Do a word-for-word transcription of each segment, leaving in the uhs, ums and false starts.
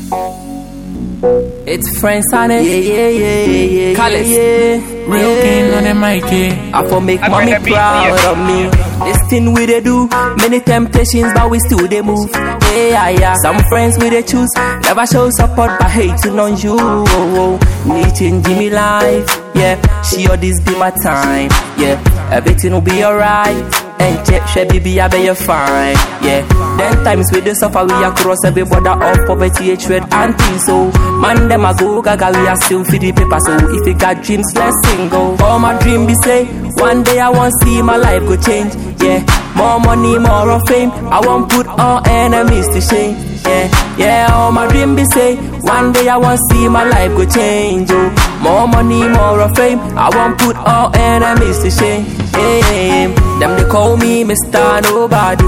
It's friends on it. Yeah, yeah, yeah, yeah, yeah, yeah. Real king on the mic, yeah. I for make mommy proud of me. This thing we they do, many temptations, but we still they move. Yeah, yeah. Some friends we they choose, never show support, but hating on you. Oh, oh. Me changing me life, yeah. She or this be my time, yeah. Everything will be alright. And check, she baby, I bet you're fine, yeah. Then times we the suffer, we across every border of poverty, hatred, and peace. So, man, them a go gaga, we are still for the paper. So, if you got dreams, let's sing, go. All my dream be say, one day I want see my life go change, yeah. More money, more of fame, I won't put all enemies to shame, yeah. Yeah, all my dream be say, one day I want see my life go change, oh. More money, more of fame, I won't put all enemies to shame, yeah. Them they call me Mister Nobody,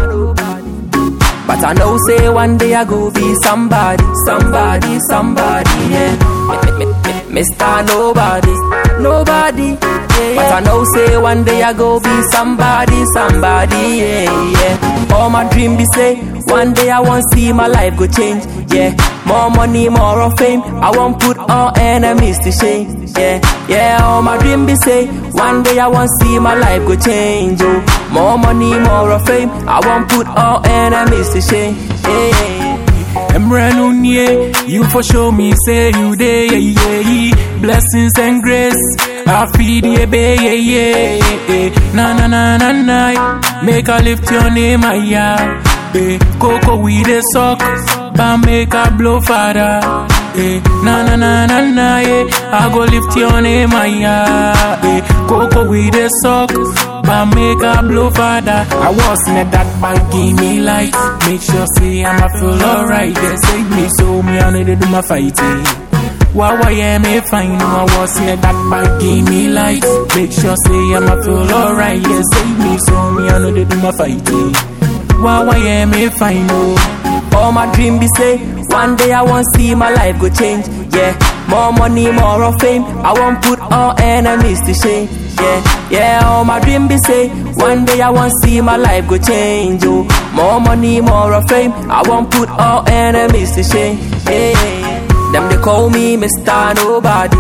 but I know say one day I go be somebody, somebody, somebody, yeah. Mister Nobody, nobody, yeah. But I know say one day I go be somebody, somebody, yeah, yeah. All my dream be say, one day I want see my life go change, yeah. More money, more of fame, I won't put all enemies to shame, yeah. Yeah, all my dream be say, one day I want see my life go change, oh. More money, more of fame, I won't put all enemies to shame, yeah. Emranunye, you for show me say you there, yeah, yeah. Blessings and grace, I feed you, baby, yeah, yeah, yeah. Na na na na na, make I lift your name, yeah. Eh, Coco we the sock, but make a blow father. Eh, na na na na na, eh, I go lift your name, yeah. Eh, Coco we the sock, but make a blow father. I was in that bank, give me light. Make sure say I'ma feel alright. They save me, so me I need to do my fighting. Why why am I fine? No, I was in that bank, give me light. Make sure say I'ma feel alright. They save me, so me I need to do my fighting. Why, why am I fine, oh? All my dream be say, one day I want see my life go change, yeah. More money, more of fame, I won't put all enemies to shame, yeah. Yeah, all my dream be say, one day I want see my life go change, oh. More money, more of fame, I won't put all enemies to shame, yeah. Them they call me Mister Nobody,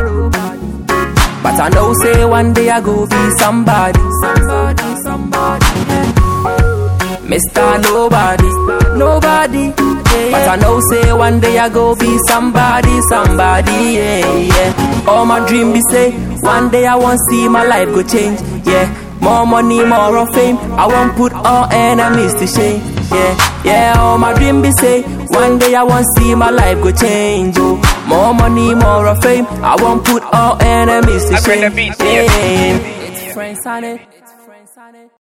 but I know say one day I go be somebody, somebody, somebody, yeah. Mister Nobody, nobody, yeah. But I know say one day I go be somebody, somebody, yeah, yeah. All my dream be say, one day I want see my life go change, yeah. More money, more of fame, I won't put all enemies to shame, yeah. Yeah, all my dream be say, one day I want see my life go change, oh. More money, more of fame, I won't put all enemies to shame, yeah. It's friends on it.